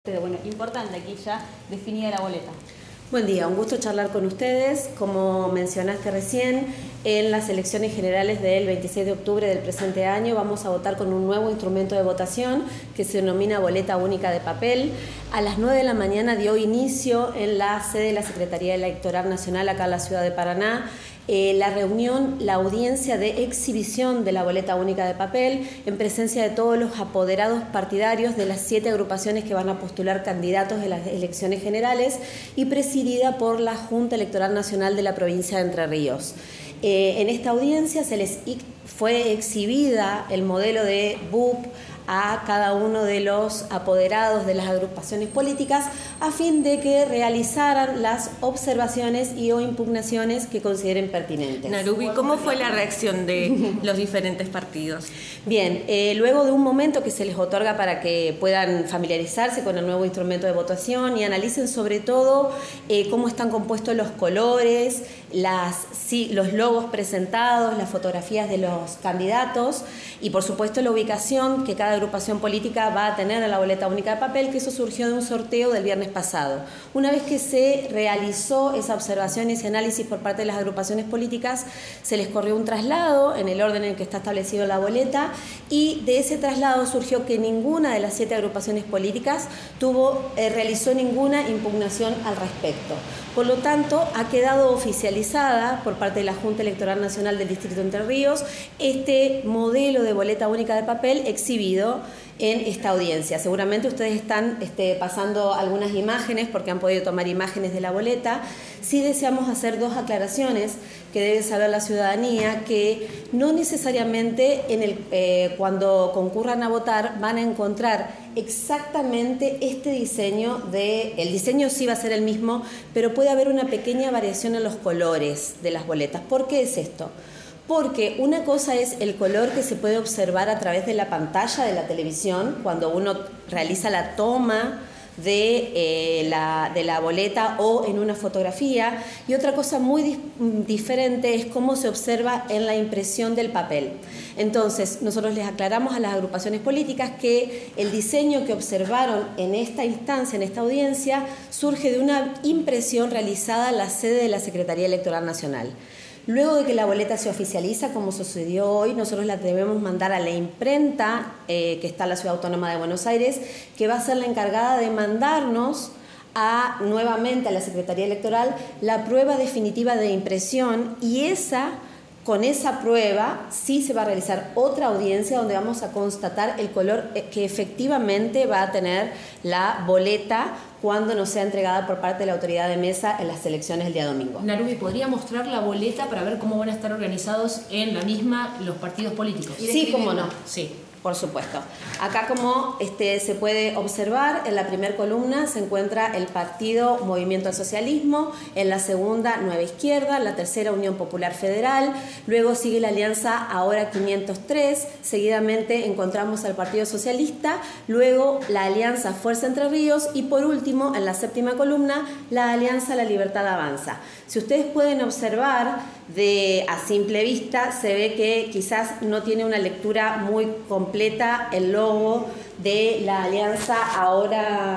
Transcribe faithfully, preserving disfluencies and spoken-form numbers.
Bueno, importante aquí ya definida la boleta. Buen día, un gusto charlar con ustedes. Como mencionaste recién, en las elecciones generales del veintiséis de octubre del presente año vamos a votar con un nuevo instrumento de votación que se denomina boleta única de papel. A las nueve de la mañana dio inicio en la sede de la Secretaría Electoral Nacional acá en la ciudad de Paraná eh, la reunión, la audiencia de exhibición de la boleta única de papel en presencia de todos los apoderados partidarios de las siete agrupaciones que van a postular candidatos en las elecciones generales y presidida por la Junta Electoral Nacional de la provincia de Entre Ríos. Eh, en esta audiencia se les fue exhibida el modelo de B U P a cada uno de los apoderados de las agrupaciones políticas a fin de que realizaran las observaciones y o impugnaciones que consideren pertinentes. Narubi, ¿cómo fue la reacción de los diferentes partidos? Bien, eh, luego de un momento que se les otorga para que puedan familiarizarse con el nuevo instrumento de votación y analicen sobre todo eh, cómo están compuestos los colores, las, sí, los logos presentados, las fotografías de los candidatos y por supuesto la ubicación que cada agrupación política va a tener en la boleta única de papel, que eso surgió de un sorteo del viernes pasado. Una vez que se realizó esa observación y ese análisis por parte de las agrupaciones políticas, se les corrió un traslado en el orden en el que está establecido la boleta y de ese traslado surgió que ninguna de las siete agrupaciones políticas tuvo, eh, realizó ninguna impugnación al respecto. Por lo tanto, ha quedado oficializada por parte de la Junta Electoral Nacional del Distrito de Entre Ríos este modelo de boleta única de papel exhibido en esta audiencia. Seguramente ustedes están este, pasando algunas imágenes porque han podido tomar imágenes de la boleta. Sí deseamos hacer dos aclaraciones que debe saber la ciudadanía, que no necesariamente en el, eh, cuando concurran a votar van a encontrar exactamente este diseño, de, el diseño sí va a ser el mismo, pero puede haber una pequeña variación en los colores de las boletas. ¿Por qué es esto? Porque una cosa es el color que se puede observar a través de la pantalla de la televisión cuando uno realiza la toma de, eh, la, de la boleta o en una fotografía, y otra cosa muy di diferente es cómo se observa en la impresión del papel. Entonces, nosotros les aclaramos a las agrupaciones políticas que el diseño que observaron en esta instancia, en esta audiencia, surge de una impresión realizada en la sede de la Secretaría Electoral Nacional. Luego de que la boleta se oficializa, como sucedió hoy, nosotros la debemos mandar a la imprenta eh, que está en la Ciudad Autónoma de Buenos Aires, que va a ser la encargada de mandarnos a, nuevamente a la Secretaría Electoral la prueba definitiva de impresión, y esa, con esa prueba sí se va a realizar otra audiencia donde vamos a constatar el color que efectivamente va a tener la boleta cuando nos sea entregada por parte de la autoridad de mesa en las elecciones del día domingo. Narubi, ¿podría mostrar la boleta para ver cómo van a estar organizados en la misma los partidos políticos? Sí, cómo no. Sí. Por supuesto. Acá, como este, se puede observar, en la primera columna se encuentra el partido Movimiento al Socialismo, en la segunda Nueva Izquierda, en la tercera Unión Popular Federal, luego sigue la alianza Ahora quinientos tres, seguidamente encontramos al Partido Socialista, luego la alianza Fuerza Entre Ríos y por último, en la séptima columna, la alianza La Libertad Avanza. Si ustedes pueden observar, de, a simple vista se ve que quizás no tiene una lectura muy completa el logo de la alianza Ahora